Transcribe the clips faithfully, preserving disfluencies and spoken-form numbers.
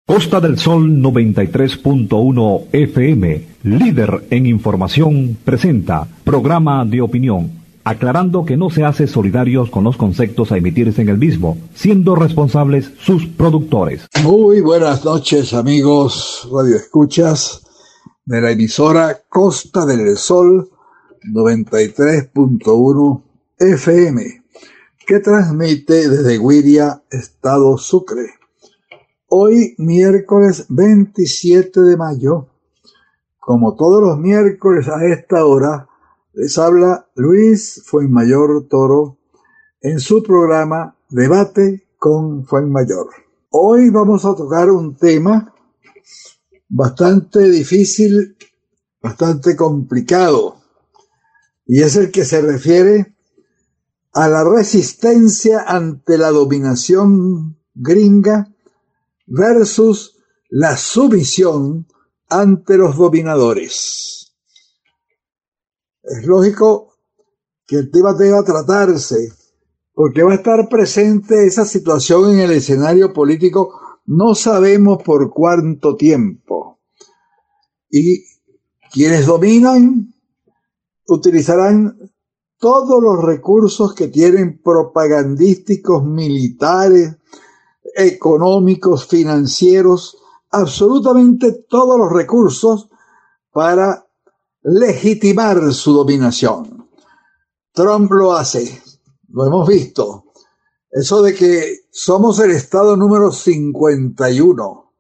Costa del Sol noventa y tres punto uno F M, líder en información, presenta programa de opinión, aclarando que no se hace solidarios con los conceptos a emitirse en el mismo, siendo responsables sus productores. Muy buenas noches, amigos radioescuchas de la emisora Costa del Sol noventa y tres punto uno F M, que transmite desde Guiria, Estado Sucre. Hoy, miércoles veintisiete de mayo, como todos los miércoles a esta hora, les habla Luis Fuenmayor Toro en su programa Debate con Fuenmayor. Hoy vamos a tocar un tema bastante difícil, bastante complicado, y es el que se refiere a la resistencia ante la dominación gringa versus la sumisión ante los dominadores. Es lógico que el tema deba tratarse, porque va a estar presente esa situación en el escenario político, no sabemos por cuánto tiempo. Y quienes dominan utilizarán todos los recursos que tienen propagandísticos, militares, económicos, financieros, absolutamente todos los recursos para legitimar su dominación. Trump lo hace, lo hemos visto. Eso de que somos el estado número cincuenta y uno.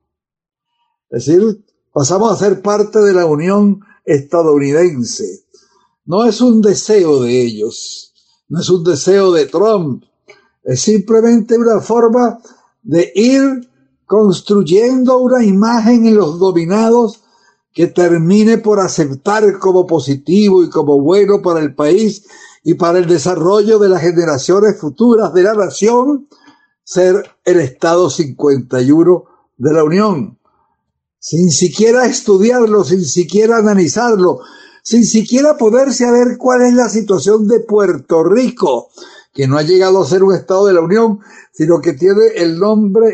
Es decir, pasamos a ser parte de la Unión Estadounidense. No es un deseo de ellos, no es un deseo de Trump, es simplemente una forma de ir construyendo una imagen en los dominados que termine por aceptar como positivo y como bueno para el país y para el desarrollo de las generaciones futuras de la nación, ser el Estado cincuenta y uno de la Unión, sin siquiera estudiarlo, sin siquiera analizarlo, sin siquiera poderse a ver cuál es la situación de Puerto Rico, que no ha llegado a ser un Estado de la Unión, sino que tiene el nombre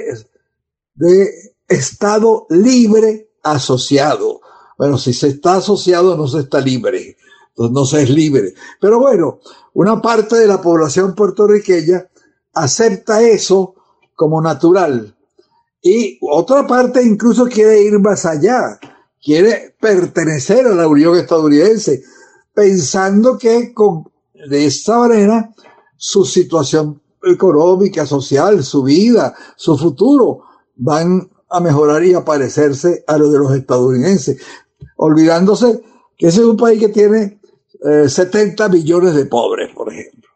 de Estado Libre Asociado. Bueno, si se está asociado no se está libre, entonces no se es libre. Pero bueno, una parte de la población puertorriqueña acepta eso como natural. Y otra parte incluso quiere ir más allá, quiere pertenecer a la Unión Estadounidense, pensando que con, de esta manera su situación económica, social, su vida, su futuro van a mejorar y a parecerse a los de los estadounidenses, olvidándose que ese es un país que tiene eh, setenta millones de pobres, por ejemplo.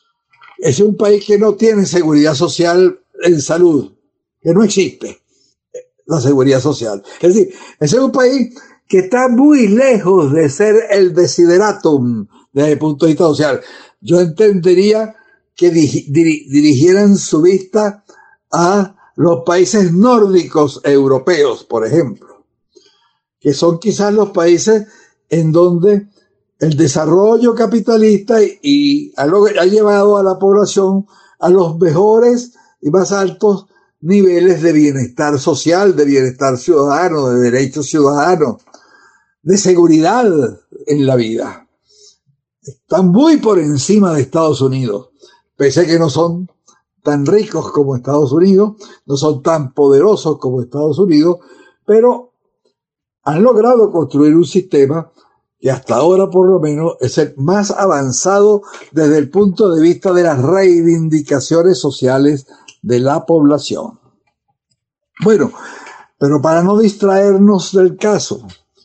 Ese es un país que no tiene seguridad social en salud, que no existe la seguridad social. Es decir, ese es un país que está muy lejos de ser el desideratum desde el punto de vista social. Yo entendería que dirigieran su vista a los países nórdicos europeos, por ejemplo, que son quizás los países en donde el desarrollo capitalista y, y ha, ha llevado a la población a los mejores y más altos niveles de bienestar social, de bienestar ciudadano, de derechos ciudadanos, de seguridad en la vida. Están muy por encima de Estados Unidos, pese a que no son tan ricos como Estados Unidos, no son tan poderosos como Estados Unidos, pero han logrado construir un sistema que hasta ahora por lo menos es el más avanzado desde el punto de vista de las reivindicaciones sociales de la población. Bueno, pero para no distraernos del caso,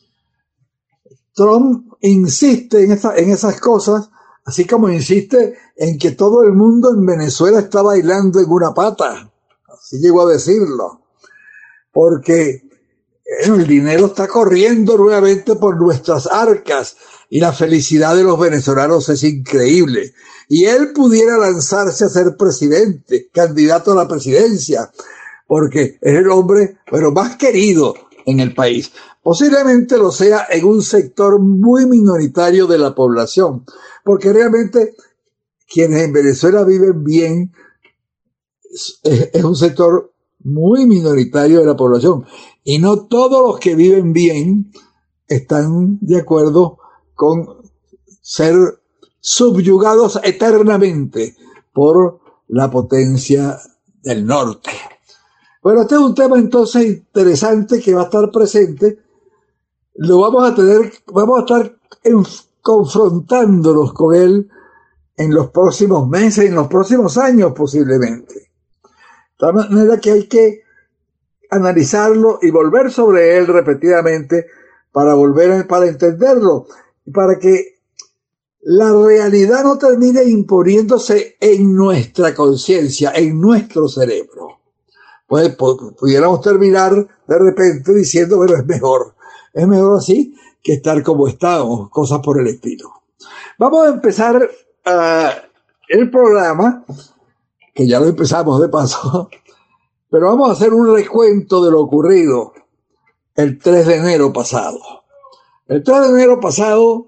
Trump insiste en, esta, en esas cosas, así como insiste en que todo el mundo en Venezuela está bailando en una pata. Así llegó a decirlo. Porque bueno, el dinero está corriendo nuevamente por nuestras arcas y la felicidad de los venezolanos es increíble. Y él pudiera lanzarse a ser presidente, candidato a la presidencia, porque es el hombre, bueno, más querido en el país. Posiblemente lo sea en un sector muy minoritario de la población, porque realmente quienes en Venezuela viven bien es, es un sector muy minoritario de la población. Y no todos los que viven bien están de acuerdo con ser subyugados eternamente por la potencia del norte. Bueno, este es un tema entonces interesante que va a estar presente. Lo vamos a tener, vamos a estar en, confrontándonos con él en los próximos meses, en los próximos años posiblemente. De tal manera que hay que analizarlo y volver sobre él repetidamente para volver, para entenderlo, para que la realidad no termine imponiéndose en nuestra conciencia, en nuestro cerebro. Pues pudiéramos terminar de repente diciendo, bueno, es mejor, es mejor así que estar como estamos, cosas por el estilo. Vamos a empezar uh, el programa, que ya lo empezamos de paso, pero vamos a hacer un recuento de lo ocurrido el tres de enero pasado. El tres de enero pasado,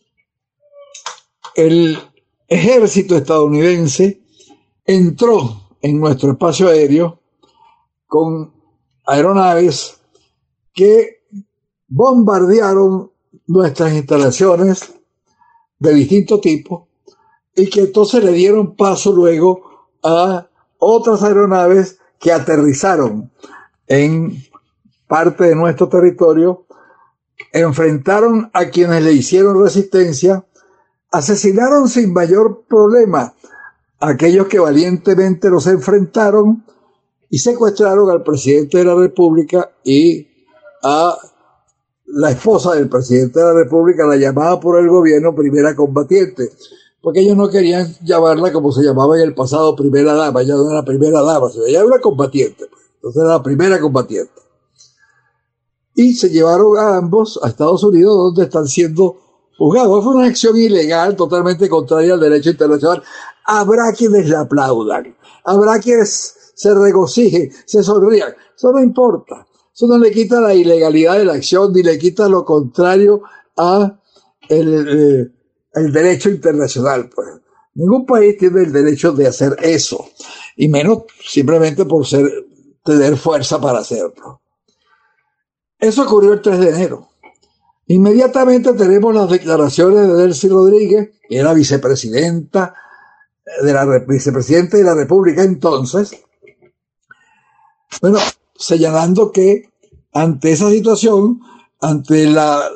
el ejército estadounidense entró en nuestro espacio aéreo con aeronaves que bombardearon nuestras instalaciones de distinto tipo y que entonces le dieron paso luego a otras aeronaves que aterrizaron en parte de nuestro territorio, enfrentaron a quienes le hicieron resistencia, asesinaron sin mayor problema a aquellos que valientemente los enfrentaron y secuestraron al presidente de la República y a la esposa del presidente de la República, la llamada por el gobierno primera combatiente, porque ellos no querían llamarla como se llamaba en el pasado primera dama. Ella no era primera dama, ella era una combatiente, entonces era la primera combatiente. Y se llevaron a ambos a Estados Unidos, donde están siendo juzgados. Fue una acción ilegal, totalmente contraria al derecho internacional. Habrá quienes la aplaudan, habrá quienes se regocijen, se sonrían. Eso no importa. Eso no le quita la ilegalidad de la acción, ni le quita lo contrario a el, eh, el derecho internacional. Pues ningún país tiene el derecho de hacer eso, y menos simplemente por ser, tener fuerza para hacerlo. Eso ocurrió el tres de enero. Inmediatamente tenemos las declaraciones de Delcy Rodríguez, que era vicepresidenta de la vicepresidenta de la República entonces, bueno, señalando que ante esa situación, ante la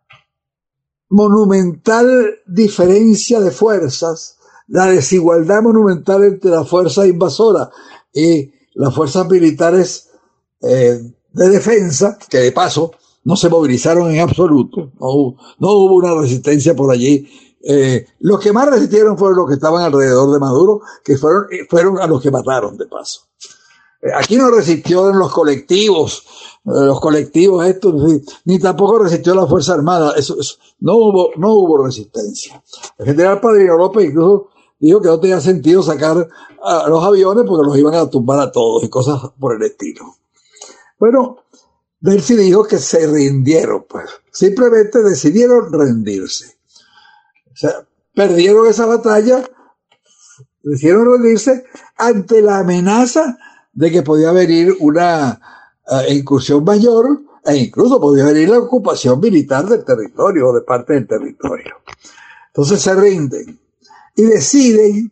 monumental diferencia de fuerzas, la desigualdad monumental entre las fuerzas invasoras y las fuerzas militares eh, de defensa, que de paso no se movilizaron en absoluto, no, no hubo una resistencia por allí. Eh, los que más resistieron fueron los que estaban alrededor de Maduro, que fueron, fueron a los que mataron de paso. Eh, aquí no resistieron los colectivos, eh, los colectivos estos, ni, ni tampoco resistió la Fuerza Armada. Eso, eso, no hubo, no hubo resistencia. El general Padrino López incluso dijo que no tenía sentido sacar a los aviones porque los iban a tumbar a todos y cosas por el estilo. Bueno, Delcy dijo que se rindieron, pues. Simplemente decidieron rendirse. O sea, perdieron esa batalla, decidieron rendirse ante la amenaza de que podía venir una uh, incursión mayor e incluso podía venir la ocupación militar del territorio o de parte del territorio. Entonces se rinden y deciden,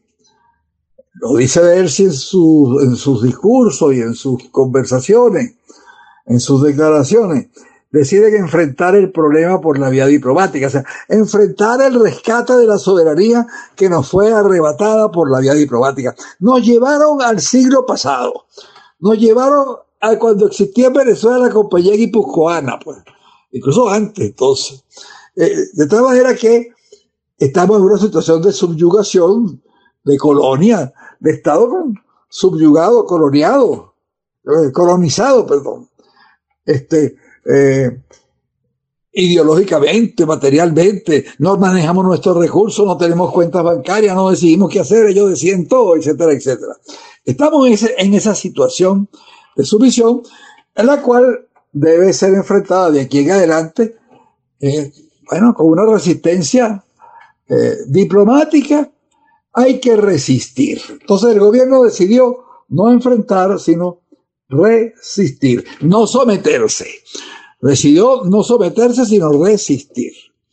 lo dice Delcy en, su, en sus discursos y en sus conversaciones, en sus declaraciones, deciden enfrentar el problema por la vía diplomática, o sea, enfrentar el rescate de la soberanía que nos fue arrebatada por la vía diplomática. Nos llevaron al siglo pasado, nos llevaron a cuando existía en Venezuela la compañía guipuzcoana, pues, incluso antes, entonces. Eh, de tal manera que estamos en una situación de subyugación, de colonia, de Estado subyugado, coloniado, eh, colonizado, perdón. Este, eh, ideológicamente, materialmente, no manejamos nuestros recursos, no tenemos cuentas bancarias, no decidimos qué hacer, ellos deciden todo, etcétera, etcétera. Estamos en, ese, en esa situación de sumisión, en la cual debe ser enfrentada de aquí en adelante, eh, bueno, con una resistencia eh, diplomática. Hay que resistir. Entonces el gobierno decidió no enfrentar, sino resistir, no someterse. Decidió no someterse, sino resistir.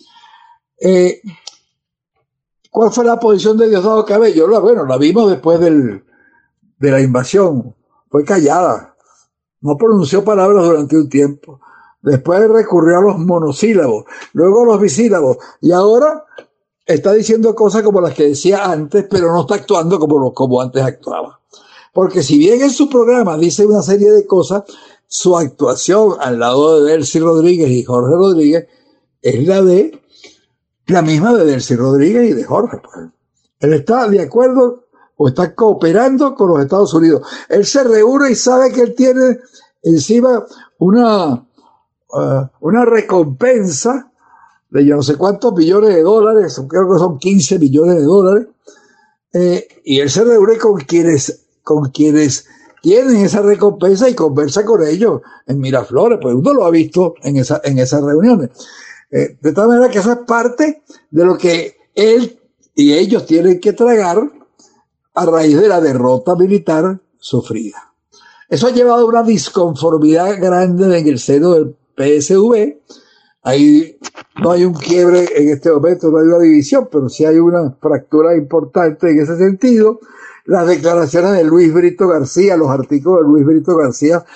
Eh, ¿Cuál fue la posición de Diosdado Cabello? Bueno, la vimos después del, de la invasión. Fue callada. No pronunció palabras durante un tiempo. Después recurrió a los monosílabos, luego a los bisílabos. Y ahora está diciendo cosas como las que decía antes, pero no está actuando como, como antes actuaba. Porque si bien en su programa dice una serie de cosas, su actuación al lado de Delcy Rodríguez y Jorge Rodríguez es la de la misma de Delcy Rodríguez y de Jorge. Pues. Él está de acuerdo o está cooperando con los Estados Unidos. Él se reúne y sabe que él tiene encima una, uh, una recompensa de yo no sé cuántos millones de dólares, creo que son quince millones de dólares, eh, y él se reúne con quienes, con quienes tienen esa recompensa y conversa con ellos en Miraflores, pues uno lo ha visto en, esa, en esas reuniones. Eh, de tal manera que eso es parte de lo que él y ellos tienen que tragar a raíz de la derrota militar sufrida. Eso ha llevado a una disconformidad grande en el seno del P S V. Ahí no hay un quiebre en este momento, no hay una división, pero sí hay una fractura importante en ese sentido. Las declaraciones de Luis Brito García, los artículos de Luis Brito García,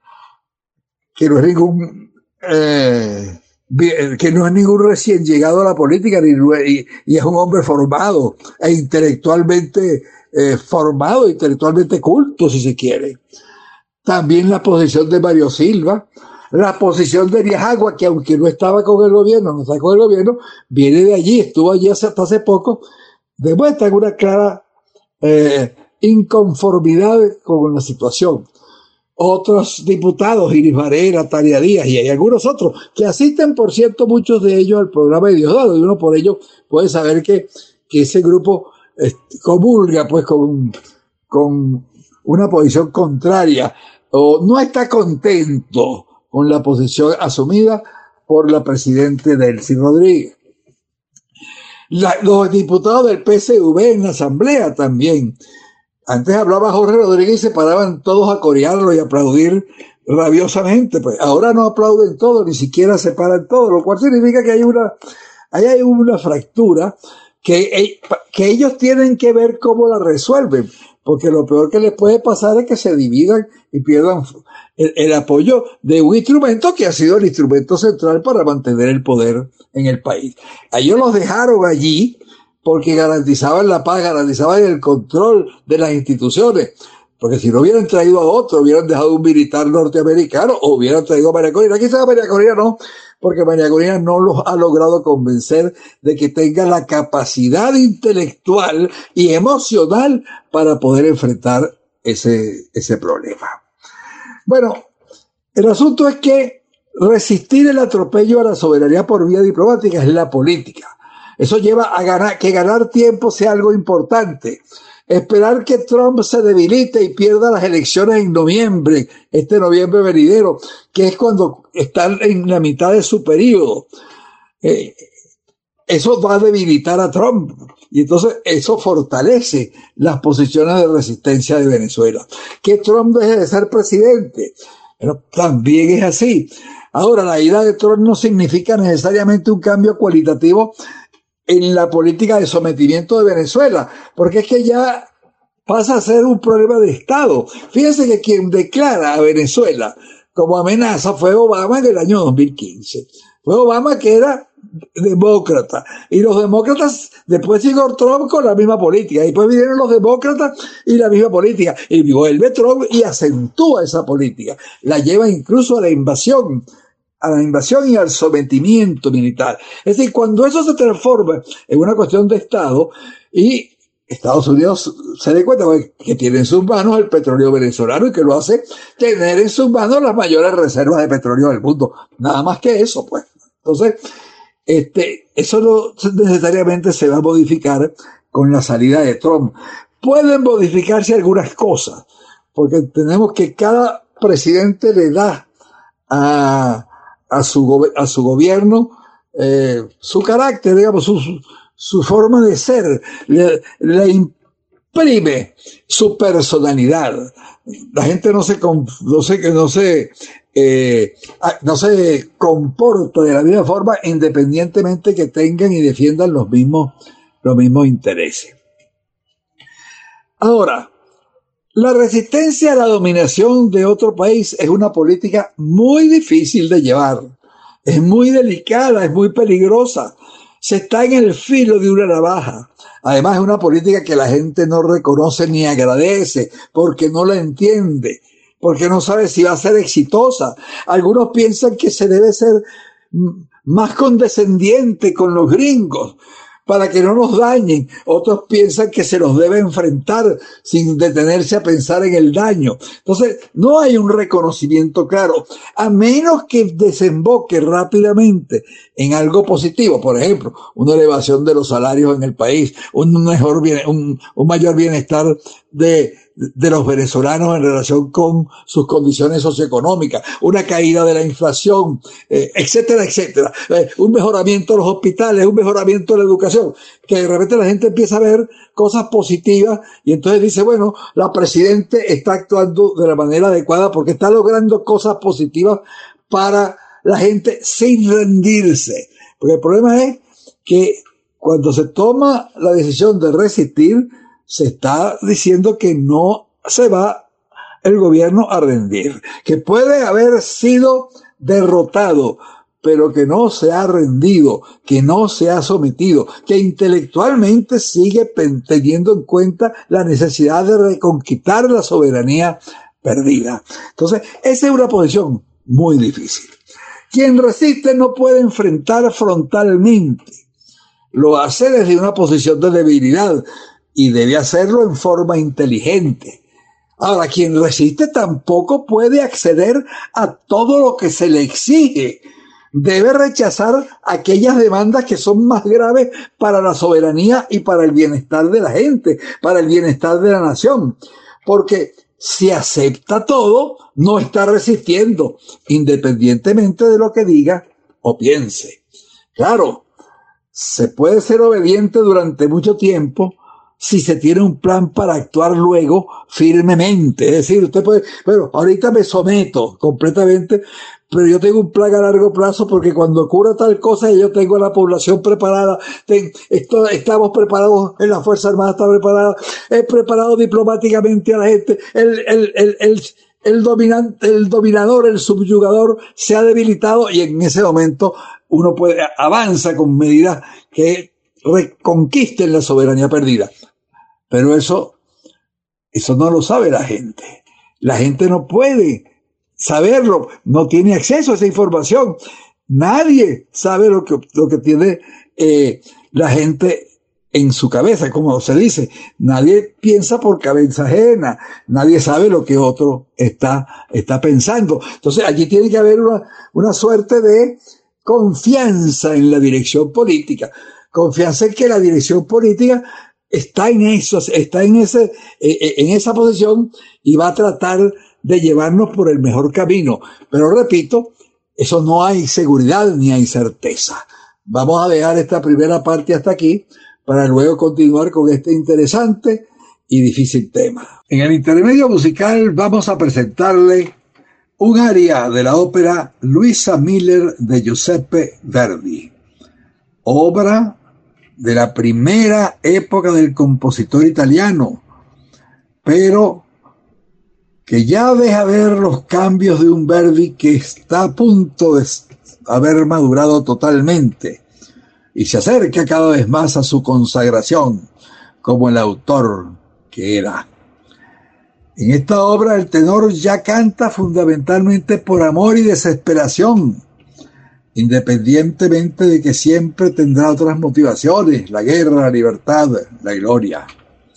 que no es ningún eh, que no es ningún recién llegado a la política, ni, y, y es un hombre formado e intelectualmente eh, formado, intelectualmente culto, si se quiere. También la posición de Mario Silva, la posición de Niajagua, que aunque no estaba con el gobierno, no está con el gobierno, viene de allí, estuvo allí hasta hace poco, demuestra una clara eh, inconformidad con la situación. Otros diputados, Iris Varela, Tania Díaz y hay algunos otros que asisten, por cierto, muchos de ellos al programa de Diosdado, y uno por ello puede saber que, que ese grupo este, comulga pues con, con una posición contraria o no está contento con la posición asumida por la presidenta Delcy Rodríguez. La, los diputados del P S V en la asamblea también. Antes hablaba Jorge Rodríguez y se paraban todos a corearlo y aplaudir rabiosamente. Pues ahora no aplauden todos, ni siquiera se paran todos, lo cual significa que hay una, ahí hay una fractura que, que ellos tienen que ver cómo la resuelven. Porque lo peor que les puede pasar es que se dividan y pierdan el, el apoyo de un instrumento que ha sido el instrumento central para mantener el poder en el país. A ellos los dejaron allí porque garantizaban la paz, garantizaban el control de las instituciones. Porque si no hubieran traído a otro, hubieran dejado un militar norteamericano o hubieran traído a María Corina. Aquí está María Corina, no, porque María Corina no los ha logrado convencer de que tenga la capacidad intelectual y emocional para poder enfrentar ese, ese problema. Bueno, el asunto es que resistir el atropello a la soberanía por vía diplomática es la política. Eso lleva a ganar, que ganar tiempo sea algo importante. Esperar que Trump se debilite y pierda las elecciones en noviembre, este noviembre venidero, que es cuando están en la mitad de su periodo. Eh, eso va a debilitar a Trump. Y entonces eso fortalece las posiciones de resistencia de Venezuela. Que Trump deje de ser presidente, pero también es así. Ahora, la ida de Trump no significa necesariamente un cambio cualitativo en la política de sometimiento de Venezuela, porque es que ya pasa a ser un problema de Estado. Fíjense que quien declara a Venezuela como amenaza fue Obama en el año dos mil quince. Fue Obama, que era demócrata, y los demócratas después llegó Trump con la misma política, y después vinieron los demócratas y la misma política, y vuelve Trump y acentúa esa política, la lleva incluso a la invasión a la invasión y al sometimiento militar. Es decir, cuando eso se transforma en una cuestión de Estado y Estados Unidos se dé cuenta que tiene en sus manos el petróleo venezolano y que lo hace tener en sus manos las mayores reservas de petróleo del mundo. Nada más que eso, pues. Entonces, este, eso no necesariamente se va a modificar con la salida de Trump. Pueden modificarse algunas cosas, porque tenemos que cada presidente le da a a su, a su gobierno, eh, su carácter, digamos, su, su forma de ser, le, le exprime su personalidad. La gente no se, no se, no se, eh, no se comporta de la misma forma independientemente que tengan y defiendan los mismos, los mismos intereses. Ahora, la resistencia a la dominación de otro país es una política muy difícil de llevar. Es muy delicada, es muy peligrosa. Se está en el filo de una navaja. Además, es una política que la gente no reconoce ni agradece porque no la entiende, porque no sabe si va a ser exitosa. Algunos piensan que se debe ser más condescendiente con los gringos para que no nos dañen. Otros piensan que se los debe enfrentar sin detenerse a pensar en el daño. Entonces, no hay un reconocimiento claro, a menos que desemboque rápidamente en algo positivo. Por ejemplo, una elevación de los salarios en el país, un mejor bien, un, un mayor bienestar de, de los venezolanos en relación con sus condiciones socioeconómicas, una caída de la inflación, eh, etcétera, etcétera. Eh, un mejoramiento de los hospitales, un mejoramiento de la educación, que de repente la gente empieza a ver cosas positivas y entonces dice, bueno, la presidenta está actuando de la manera adecuada porque está logrando cosas positivas para la gente sin rendirse. Porque el problema es que cuando se toma la decisión de resistir, se está diciendo que no se va el gobierno a rendir, que puede haber sido derrotado, pero que no se ha rendido, que no se ha sometido, que intelectualmente sigue teniendo en cuenta la necesidad de reconquistar la soberanía perdida. Entonces, esa es una posición muy difícil. Quien resiste no puede enfrentar frontalmente. Lo hace desde una posición de debilidad y debe hacerlo en forma inteligente. Ahora, quien resiste tampoco puede acceder a todo lo que se le exige. Debe rechazar aquellas demandas que son más graves para la soberanía y para el bienestar de la gente, para el bienestar de la nación. Porque si acepta todo, no está resistiendo, independientemente de lo que diga o piense. Claro, se puede ser obediente durante mucho tiempo si se tiene un plan para actuar luego firmemente. Es decir, usted puede, bueno, ahorita me someto completamente, pero yo tengo un plan a largo plazo porque cuando ocurra tal cosa yo tengo a la población preparada, ten, esto, estamos preparados, en la Fuerza Armada está preparada, he preparado diplomáticamente a la gente, el, el, el, el, el dominante, el dominador, el subyugador se ha debilitado y en ese momento uno puede, avanza con medidas que reconquisten la soberanía perdida. Pero eso, eso no lo sabe la gente. La gente no puede saberlo, no tiene acceso a esa información. Nadie sabe lo que, lo que tiene eh, la gente en su cabeza, como se dice. Nadie piensa por cabeza ajena. Nadie sabe lo que otro está, está pensando. Entonces allí tiene que haber una, una suerte de confianza en la dirección política. Confianza en que la dirección política está en eso, está en ese, en esa posición y va a tratar de llevarnos por el mejor camino. Pero repito, eso no hay seguridad ni hay certeza. Vamos a dejar esta primera parte hasta aquí para luego continuar con este interesante y difícil tema. En el intermedio musical vamos a presentarle un aria de la ópera Luisa Miller de Giuseppe Verdi, obra de la primera época del compositor italiano, pero que ya deja ver los cambios de un Verdi que está a punto de haber madurado totalmente y se acerca cada vez más a su consagración como el autor que era. En esta obra el tenor ya canta fundamentalmente por amor y desesperación, independientemente de que siempre tendrá otras motivaciones, la guerra, la libertad, la gloria.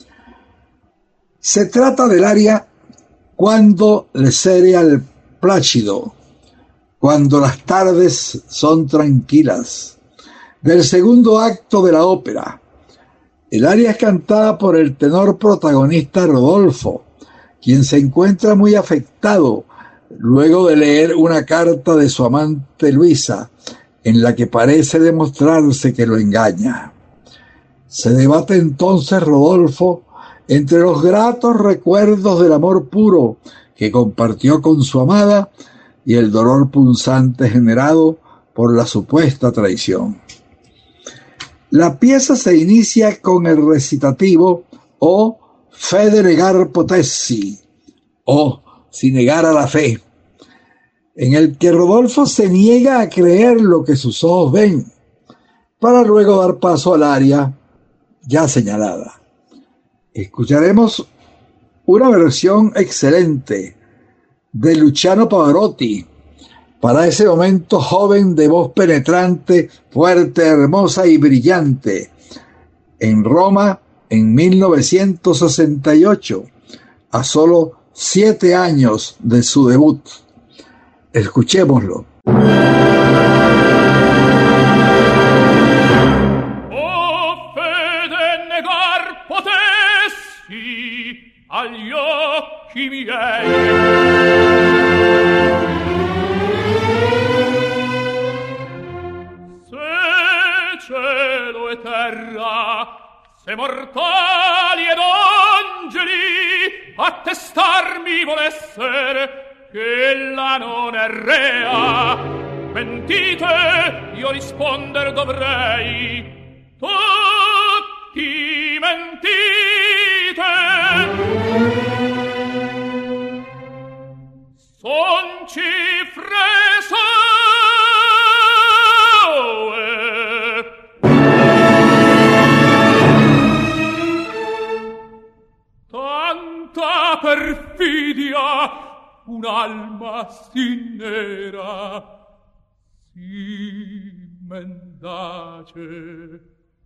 Se trata del aria Quando le sere al placido, cuando las tardes son tranquilas, del segundo acto de la ópera. El aria es cantada por el tenor protagonista Rodolfo, quien se encuentra muy afectado luego de leer una carta de su amante Luisa, en la que parece demostrarse que lo engaña. Se debate entonces Rodolfo Entre los gratos recuerdos del amor puro que compartió con su amada y el dolor punzante generado por la supuesta traición. La pieza se inicia con el recitativo o fe de negar potessi, o si negara la fe, en el que Rodolfo se niega a creer lo que sus ojos ven, para luego dar paso al aria ya señalada. Escucharemos una versión excelente de Luciano Pavarotti, para ese momento joven de voz penetrante, fuerte, hermosa y brillante, en Roma en mil novecientos sesenta y ocho, a solo siete años de su debut. Escuchémoslo. Agli occhi miei se cielo e terra, se mortali ed angeli attestarmi volessero che ella non è rea, mentite, io risponder dovrei, tutti mentite. Son cifre soe, tanta perfidia, un'alma sì nera, sì mendace.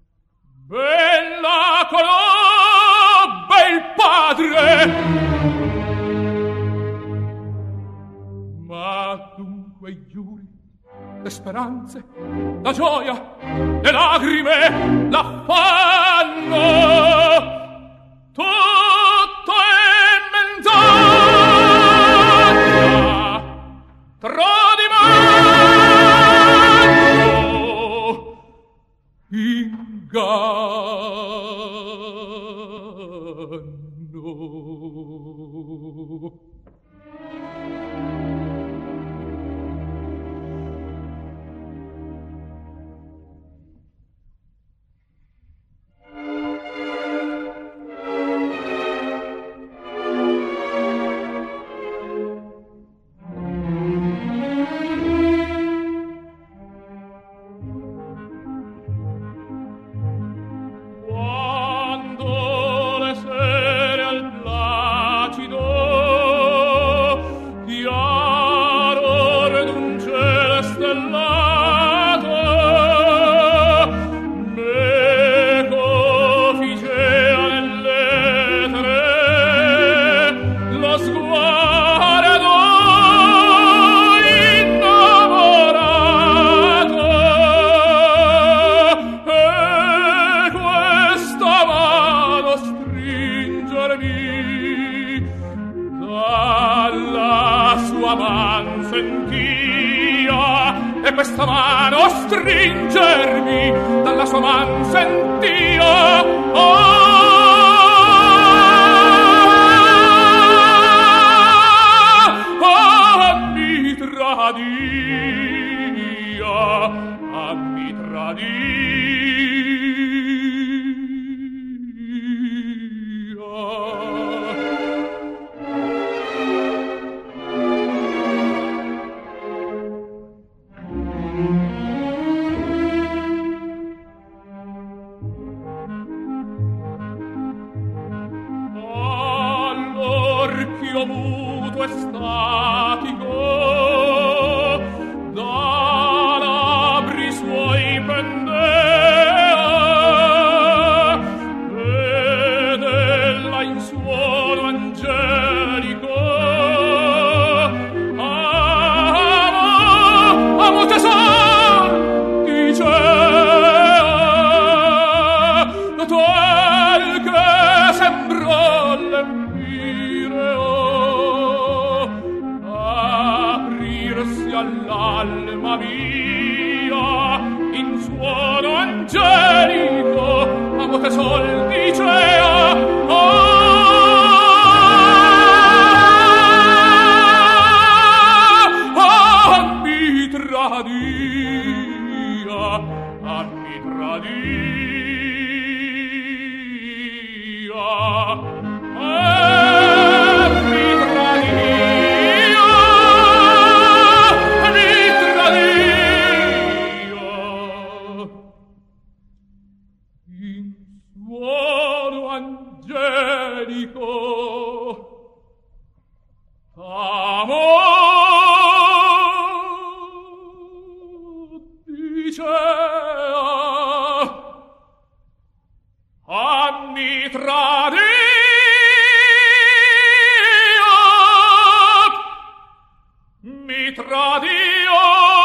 Bella conobbe il padre, ma dunque i giuri, le speranze, la gioia, le lagrime, l'affanno, tutto è menzogna, tradimento, inganno. Questa mano stringermi dalla sua man sent'io, oh, oh, mi tradia, ah, mi muto e statico da labbri suoi pendea ed ella in suono angelico amo, amo tesor dicea tal che sembrò l'empire all'alma mia in suono angelico amo te sol dicea oh tradia, a mi tradia, a mi tradia, a mi tradia. In suono angelico amor dicea a mi tradia, mi tradia.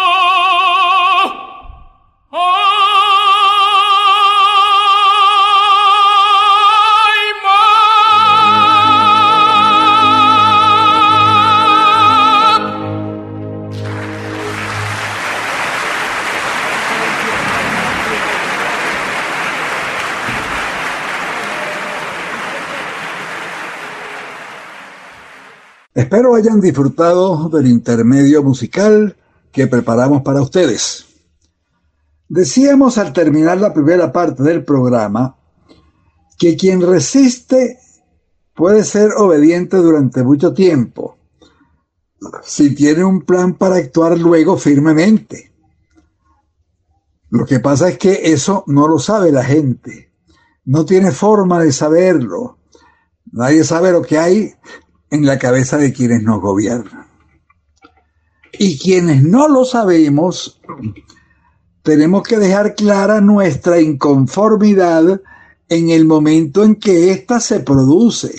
Espero hayan disfrutado del intermedio musical que preparamos para ustedes. Decíamos al terminar la primera parte del programa que quien resiste puede ser obediente durante mucho tiempo, si tiene un plan para actuar luego firmemente. Lo que pasa es que eso no lo sabe la gente, no tiene forma de saberlo. Nadie sabe lo que hay en la cabeza de quienes nos gobiernan. Y quienes no lo sabemos, tenemos que dejar clara nuestra inconformidad en el momento en que ésta se produce.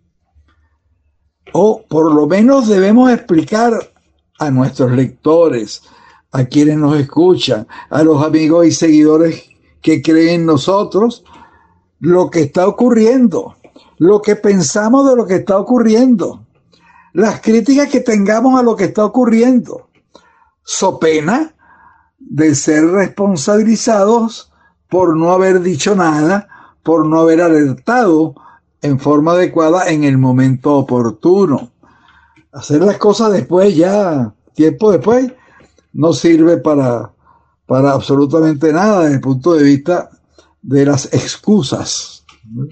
O por lo menos debemos explicar a nuestros lectores, a quienes nos escuchan, a los amigos y seguidores que creen en nosotros, lo que está ocurriendo, lo que pensamos de lo que está ocurriendo, las críticas que tengamos a lo que está ocurriendo, so pena de ser responsabilizados por no haber dicho nada, por no haber alertado en forma adecuada en el momento oportuno. Hacer las cosas después, ya tiempo después, no sirve para, para absolutamente nada desde el punto de vista de las excusas.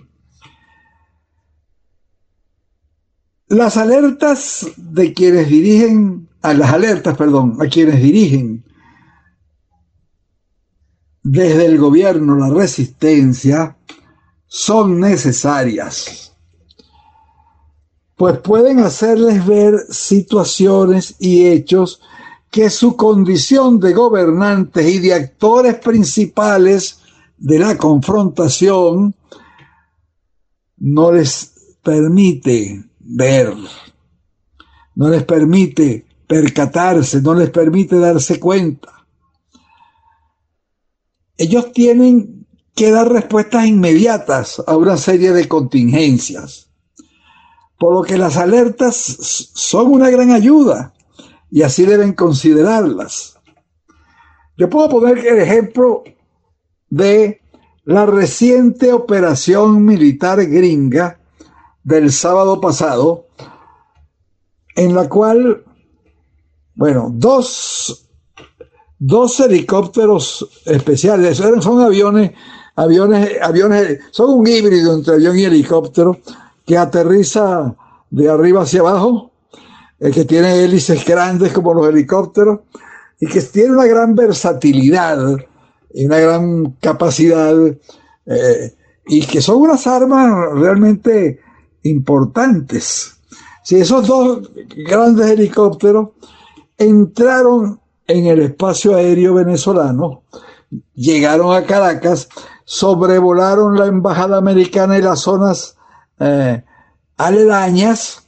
Las alertas de quienes dirigen, a las alertas, perdón, a quienes dirigen desde el gobierno la resistencia son necesarias, pues pueden hacerles ver situaciones y hechos que su condición de gobernantes y de actores principales de la confrontación no les permite ver, no les permite percatarse, no les permite darse cuenta. Ellos tienen que dar respuestas inmediatas a una serie de contingencias, por lo que las alertas son una gran ayuda y así deben considerarlas. Yo puedo poner el ejemplo de la reciente operación militar gringa del sábado pasado, en la cual, bueno, dos, dos helicópteros especiales, son aviones, aviones, aviones, son un híbrido entre avión y helicóptero que aterriza de arriba hacia abajo, eh, que tiene hélices grandes como los helicópteros y que tiene una gran versatilidad y una gran capacidad, eh, y que son unas armas realmente importantes. Si esos dos grandes helicópteros entraron en el espacio aéreo venezolano, llegaron a Caracas, sobrevolaron la embajada americana y las zonas eh, aledañas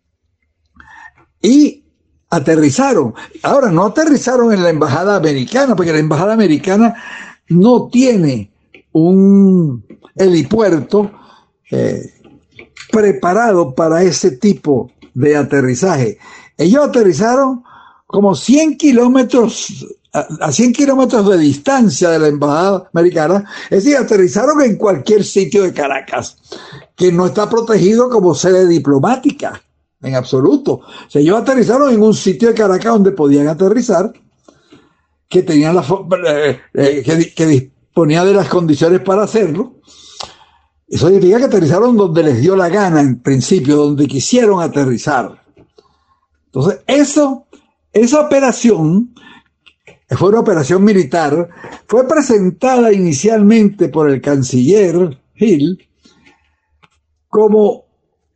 y aterrizaron. Ahora, no aterrizaron en la embajada americana, porque la embajada americana no tiene un helipuerto eh, preparado para ese tipo de aterrizaje. Ellos aterrizaron como cien kilómetros, a cien kilómetros de distancia de la embajada americana, es decir, aterrizaron en cualquier sitio de Caracas, que no está protegido como sede diplomática, en absoluto. O sea, ellos aterrizaron en un sitio de Caracas donde podían aterrizar, que tenían la, eh, eh, que, que disponía de las condiciones para hacerlo. Eso significa que aterrizaron donde les dio la gana, en principio, donde quisieron aterrizar. Entonces, eso, esa operación, fue una operación militar, fue presentada inicialmente por el canciller Hill como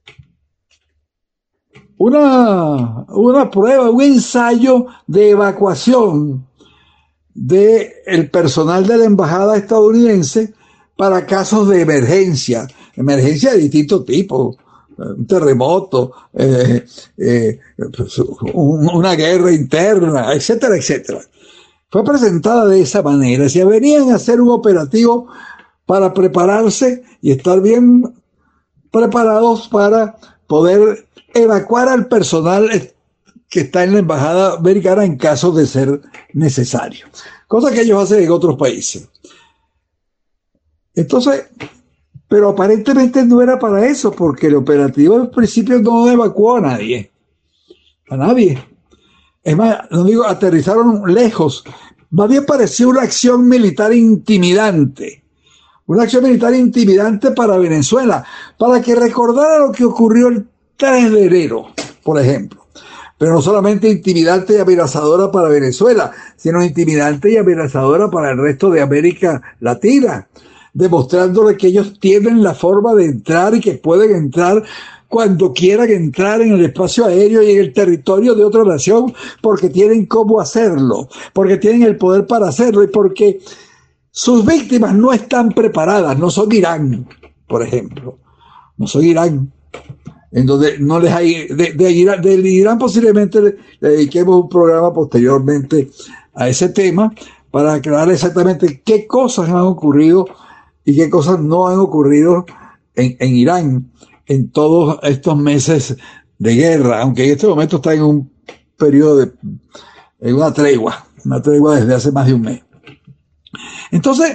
una, una prueba, un ensayo de evacuación del personal de la embajada estadounidense para casos de emergencia, emergencia de distintos tipos, un terremoto, eh, eh, un, una guerra interna, etcétera, etcétera. Fue presentada de esa manera. Si venían a hacer un operativo para prepararse y estar bien preparados para poder evacuar al personal que está en la embajada americana en caso de ser necesario. Cosa que ellos hacen en otros países. Entonces, pero aparentemente no era para eso, porque el operativo en principio no evacuó a nadie. A nadie. Es más, no digo, aterrizaron lejos. Más bien parecía una acción militar intimidante. Una acción militar intimidante para Venezuela, para que recordara lo que ocurrió el tres de enero, por ejemplo. Pero no solamente intimidante y amenazadora para Venezuela, sino intimidante y amenazadora para el resto de América Latina, demostrándole que ellos tienen la forma de entrar y que pueden entrar cuando quieran entrar en el espacio aéreo y en el territorio de otra nación, porque tienen cómo hacerlo, porque tienen el poder para hacerlo y porque sus víctimas no están preparadas, no son Irán, por ejemplo, no son Irán, en donde no les hay, de, de Irán, del Irán posiblemente le, le dediquemos un programa posteriormente a ese tema para aclarar exactamente qué cosas han ocurrido y qué cosas no han ocurrido en, en Irán en todos estos meses de guerra, aunque en este momento está en un periodo de, en una tregua, una tregua desde hace más de un mes. Entonces,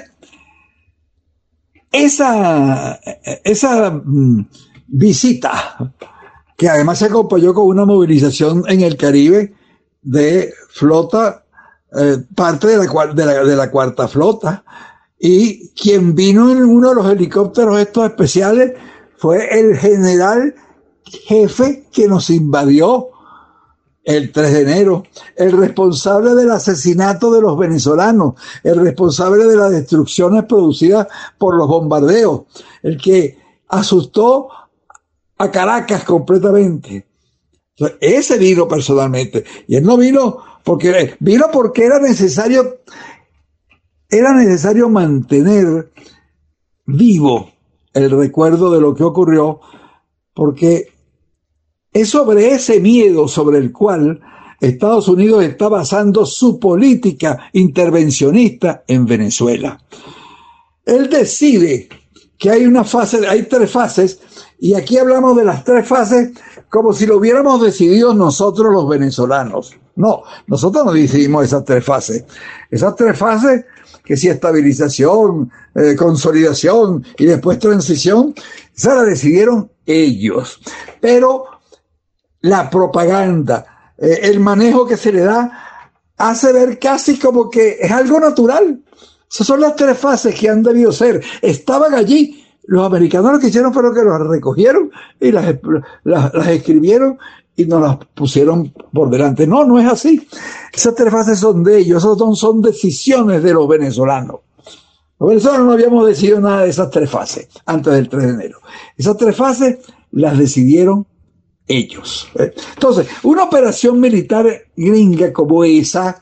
esa, esa mm, visita, que además se acompañó con una movilización en el Caribe de flota, eh, parte de la, de, la, de la cuarta flota, y quien vino en uno de los helicópteros estos especiales fue el general jefe que nos invadió el tres de enero, el responsable del asesinato de los venezolanos, el responsable de las destrucciones producidas por los bombardeos, el que asustó a Caracas completamente. Entonces, ese vino personalmente, y él no vino porque vino porque era necesario, era necesario mantener vivo el recuerdo de lo que ocurrió, porque es sobre ese miedo sobre el cual Estados Unidos está basando su política intervencionista en Venezuela. Él decide que hay una fase, hay tres fases, y aquí hablamos de las tres fases como si lo hubiéramos decidido nosotros los venezolanos. No, nosotros no decidimos esas tres fases. Esas tres fases, que si estabilización, eh, consolidación y después transición, esas la decidieron ellos. Pero la propaganda, eh, el manejo que se le da, hace ver casi como que es algo natural. Esas son las tres fases que han debido ser. Estaban allí. Los americanos lo que hicieron fue que las recogieron y las, las, las escribieron y nos las pusieron por delante. No, no es así. Esas tres fases son de ellos. Esas son, son decisiones de los venezolanos. Los venezolanos no habíamos decidido nada de esas tres fases antes del tres de enero. Esas tres fases las decidieron ellos. Entonces, una operación militar gringa como esa,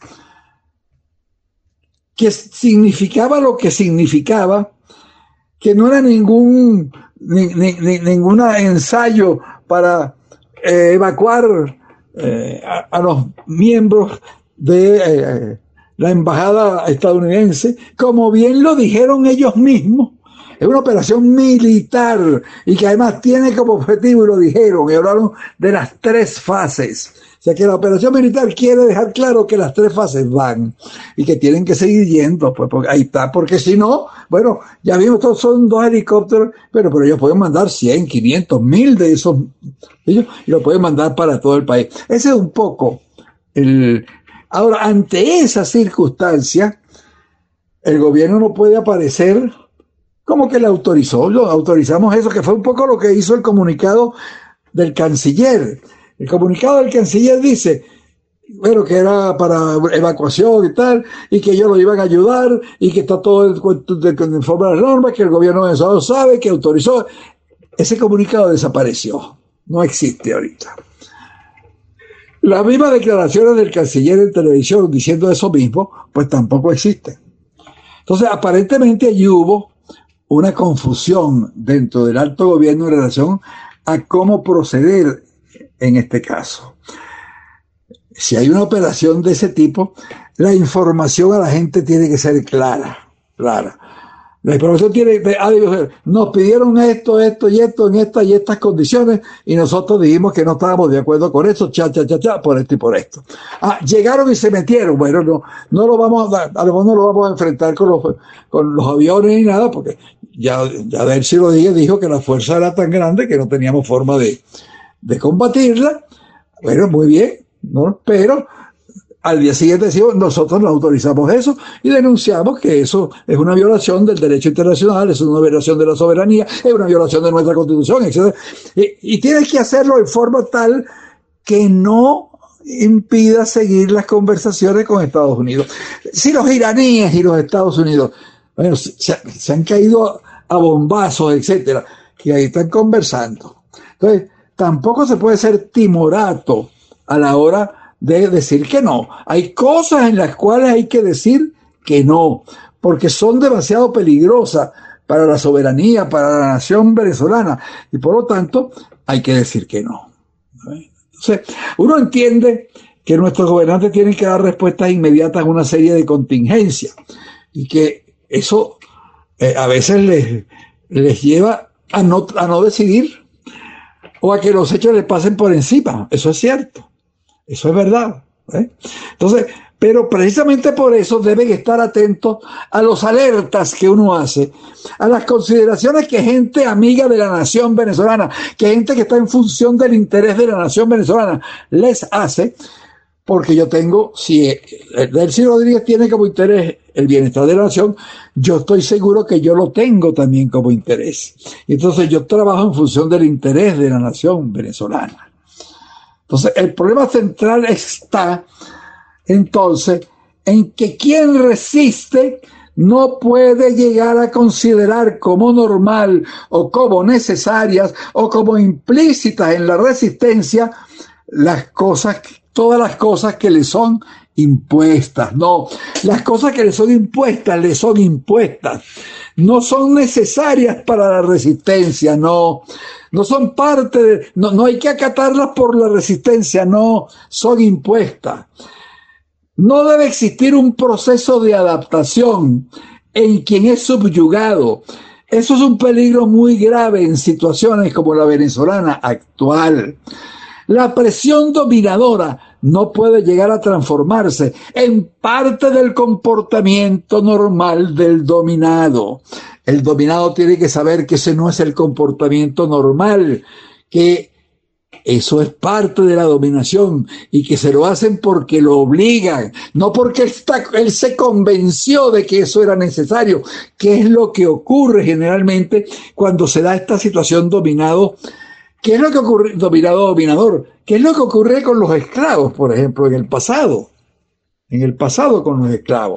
que significaba lo que significaba, que no era ningún ni, ni, ni, ningún ensayo para eh, evacuar eh, a, a los miembros de eh, la embajada estadounidense, como bien lo dijeron ellos mismos. Es una operación militar y que además tiene como objetivo, y lo dijeron, y hablaron de las tres fases. O sea que la operación militar quiere dejar claro que las tres fases van y que tienen que seguir yendo, pues porque ahí está, porque si no, bueno, ya vimos, todos son dos helicópteros, pero, pero ellos pueden mandar cien, quinientos, mil de esos, ellos, y lo pueden mandar para todo el país. Ese es un poco el, Ahora, ante esa circunstancia, el gobierno no puede aparecer como que le autorizó. Lo autorizamos eso, que fue un poco lo que hizo el comunicado del canciller. El comunicado del canciller dice, bueno, que era para evacuación y tal, y que ellos lo iban a ayudar, y que está todo en forma de las normas, que el gobierno venezolano sabe, que autorizó. Ese comunicado desapareció. No existe ahorita. Las mismas declaraciones del canciller en televisión diciendo eso mismo, pues tampoco existen. Entonces, aparentemente allí hubo una confusión dentro del alto gobierno en relación a cómo proceder en este caso. Si hay una operación de ese tipo, la información a la gente tiene que ser clara, clara. La información tiene que ser, nos pidieron esto, esto y esto en estas y estas condiciones y nosotros dijimos que no estábamos de acuerdo con eso, cha, cha, cha, cha, por esto y por esto. Ah, llegaron y se metieron. Bueno, no, no lo vamos a, a lo mejor no lo vamos a enfrentar con los, con los aviones ni nada, porque ya, ya Delcy Rodríguez dijo que la fuerza era tan grande que no teníamos forma de, de combatirla. Bueno, muy bien, ¿no? Pero al día siguiente decimos, nosotros no autorizamos eso y denunciamos que eso es una violación del derecho internacional, es una violación de la soberanía, es una violación de nuestra constitución, etcétera. Y, y tienes que hacerlo en forma tal que no impida seguir las conversaciones con Estados Unidos. Si los iraníes y los Estados Unidos, bueno, se, se han caído a bombazos, etcétera, que ahí están conversando. Entonces, tampoco se puede ser timorato a la hora de decir que no. Hay cosas en las cuales hay que decir que no, porque son demasiado peligrosas para la soberanía, para la nación venezolana, y por lo tanto hay que decir que no. Entonces, uno entiende que nuestros gobernantes tienen que dar respuestas inmediatas a una serie de contingencias, y que eso eh, a veces les, les lleva a no, a no decidir, o a que los hechos les pasen por encima. Eso es cierto. Eso es verdad, ¿eh? Entonces, pero precisamente por eso deben estar atentos a los alertas que uno hace, a las consideraciones que gente amiga de la nación venezolana, que gente que está en función del interés de la nación venezolana les hace, porque yo tengo, si Delcy Rodríguez tiene como interés el bienestar de la nación, yo estoy seguro que yo lo tengo también como interés. Entonces yo trabajo en función del interés de la nación venezolana. Entonces, el problema central está, entonces, en que quien resiste no puede llegar a considerar como normal o como necesarias o como implícitas en la resistencia las cosas, todas las cosas que le son impuestas. No, las cosas que le son impuestas, le son impuestas. No son necesarias para la resistencia, no. No son parte de, no, no hay que acatarlas por la resistencia, no, son impuestas. No debe existir un proceso de adaptación en quien es subyugado. Eso es un peligro muy grave en situaciones como la venezolana actual. La presión dominadora no puede llegar a transformarse en parte del comportamiento normal del dominado. El dominado tiene que saber que ese no es el comportamiento normal, que eso es parte de la dominación y que se lo hacen porque lo obligan, no porque está, él se convenció de que eso era necesario, que es lo que ocurre generalmente cuando se da esta situación dominado. ¿Qué es lo que ocurre, dominado dominador? ¿Qué es lo que ocurre con los esclavos, por ejemplo, en el pasado? En el pasado con los esclavos.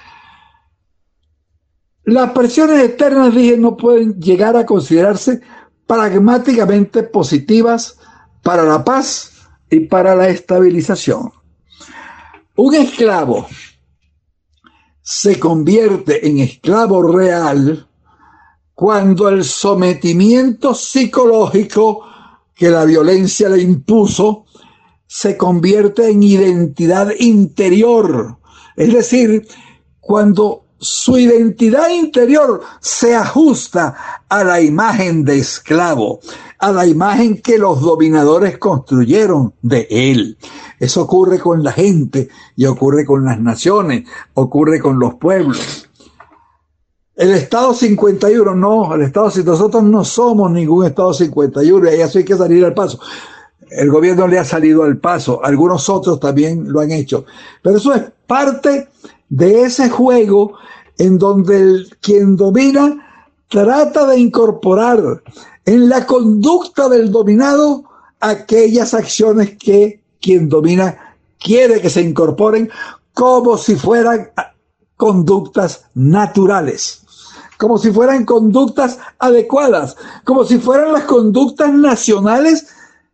Las presiones externas, dije, no pueden llegar a considerarse pragmáticamente positivas para la paz y para la estabilización. Un esclavo se convierte en esclavo real cuando el sometimiento psicológico que la violencia le impuso se convierte en identidad interior. Es decir, cuando su identidad interior se ajusta a la imagen de esclavo, a la imagen que los dominadores construyeron de él. Eso ocurre con la gente y ocurre con las naciones, ocurre con los pueblos. El Estado cincuenta y uno, no, el Estado, nosotros no somos ningún Estado cincuenta y uno, y eso hay que salir al paso. el gobierno le ha salido al paso, algunos otros también lo han hecho, pero eso es parte de ese juego en donde el, quien domina trata de incorporar en la conducta del dominado aquellas acciones que quien domina quiere que se incorporen como si fueran conductas naturales, como si fueran conductas adecuadas, como si fueran las conductas nacionales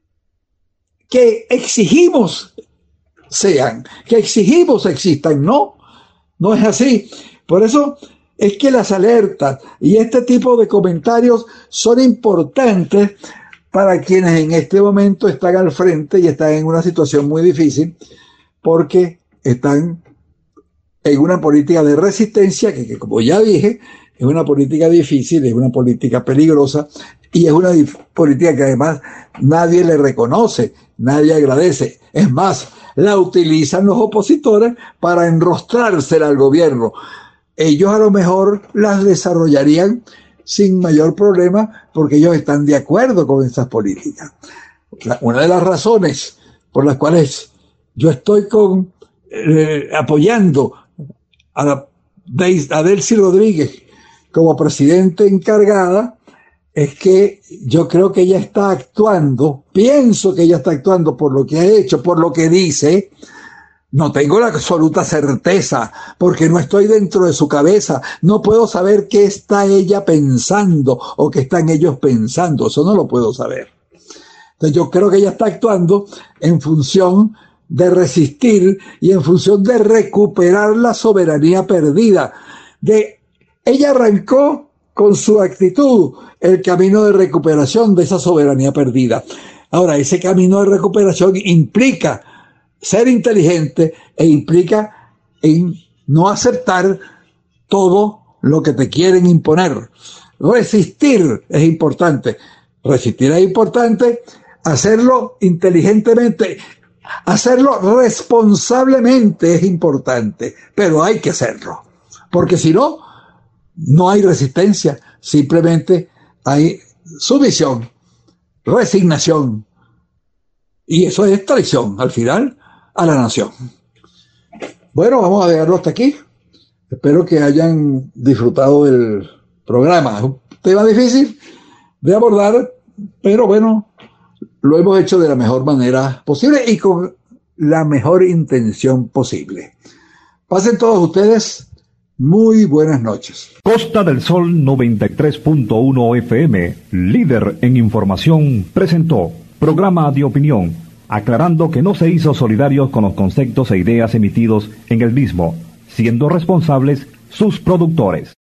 que exigimos sean, que exigimos existan. No, no es así. Por eso es que las alertas y este tipo de comentarios son importantes para quienes en este momento están al frente y están en una situación muy difícil, porque están en una política de resistencia que, que como ya dije, es una política difícil, es una política peligrosa y es una política que además nadie le reconoce, nadie agradece. Es más, la utilizan los opositores para enrostrársela al gobierno. Ellos a lo mejor las desarrollarían sin mayor problema porque ellos están de acuerdo con esas políticas. Una de las razones por las cuales yo estoy con, eh, apoyando a, la, a Delcy Rodríguez como presidente encargada es que yo creo que ella está actuando, pienso que ella está actuando por lo que ha hecho, por lo que dice. No tengo la absoluta certeza, porque no estoy dentro de su cabeza. No puedo saber qué está ella pensando o qué están ellos pensando. Eso no lo puedo saber. Entonces yo creo que ella está actuando en función de resistir y en función de recuperar la soberanía perdida. De, ella arrancó con su actitud el camino de recuperación de esa soberanía perdida. Ahora, ese camino de recuperación implica ser inteligente e implica en no aceptar todo lo que te quieren imponer. Resistir es importante. Resistir es importante. Hacerlo inteligentemente, hacerlo responsablemente es importante, pero hay que hacerlo. Porque si no, no hay resistencia. Simplemente hay sumisión, resignación. Y eso es traición, al final, a la nación. Bueno, vamos a dejarlo hasta aquí. Espero que hayan disfrutado del programa. Es un tema difícil de abordar, pero bueno, lo hemos hecho de la mejor manera posible y con la mejor intención posible. Pasen todos ustedes muy buenas noches. Costa del Sol noventa y tres punto uno F M, líder en información, presentó programa de opinión, aclarando que no se hizo solidarios con los conceptos e ideas emitidos en el mismo, siendo responsables sus productores.